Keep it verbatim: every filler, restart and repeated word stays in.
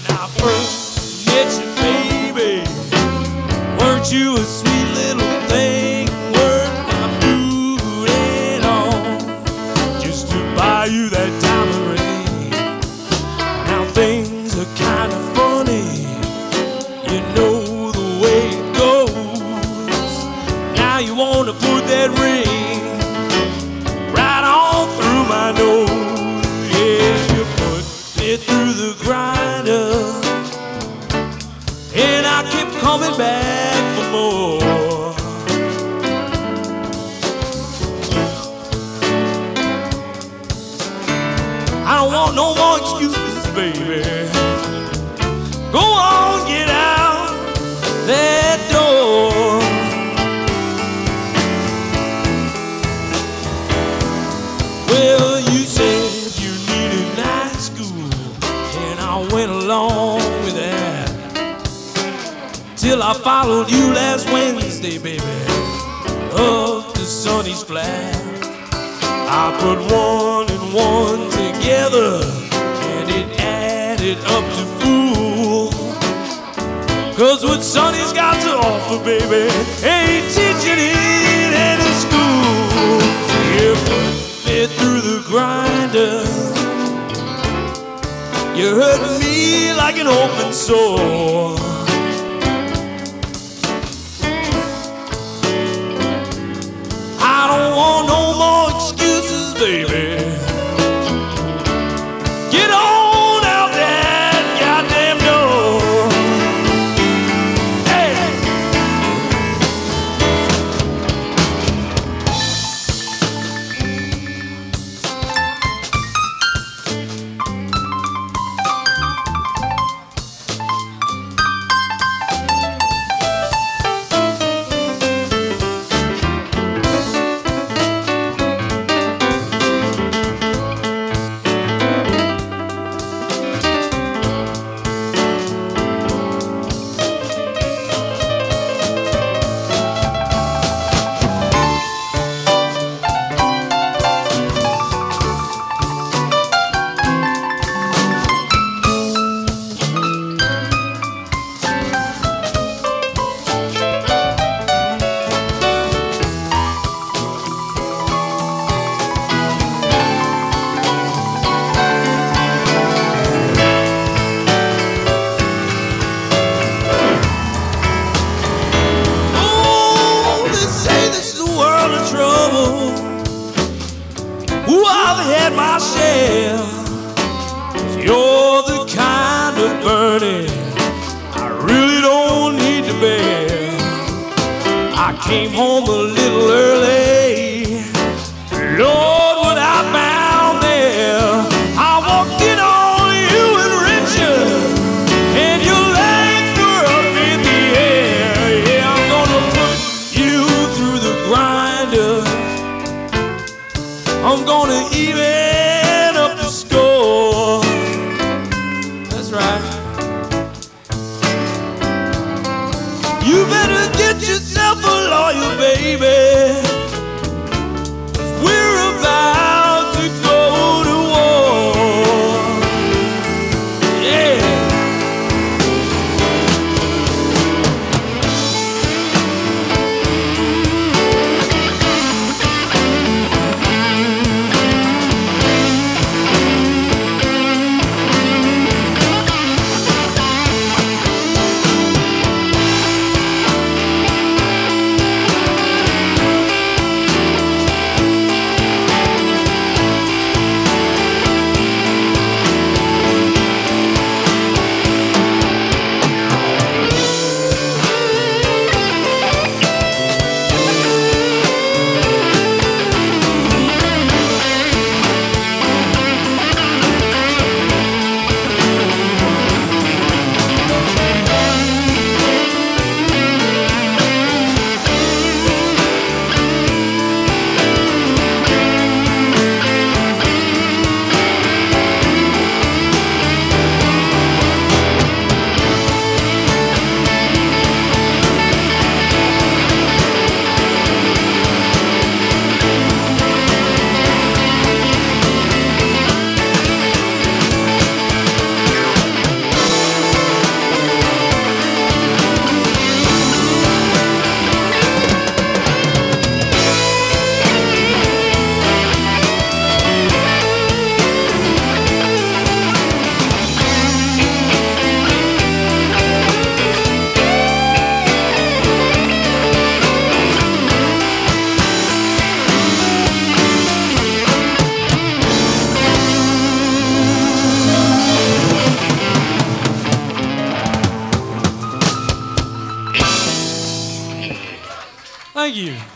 I first met you, baby, weren't you a sweet little thing? Worth my food and all, just to buy you that diamond ring. Now things are kind of funny, you know the way it goes. Now you want to put that ring right on through my nose. Yeah, you put it through the grinder, and I kept coming back for more. I don't want no more excuses, baby. Go on, get out that door. Well, you said you needed night school, and I went along with that, till I followed you last Wednesday, baby, up to Sonny's flat. I put one and one together, and it added up to fool. Cause what Sonny's got to offer, baby, ain't teaching it any school. You put it through the grinder, you hurt me like an open sore. I don't want no more excuses, baby. Get on out that goddamn door. Hey! Ooh, I've had my share. You're the kind of burden I really don't need to bear. I came home a little early, Lord, what I found there. I walked in on you and Richard, and your legs were up in the air. Yeah, I'm gonna put you through the grinder, I'm gonna even up the score. That's right. You better get yourself a lawyer, baby. Thank you.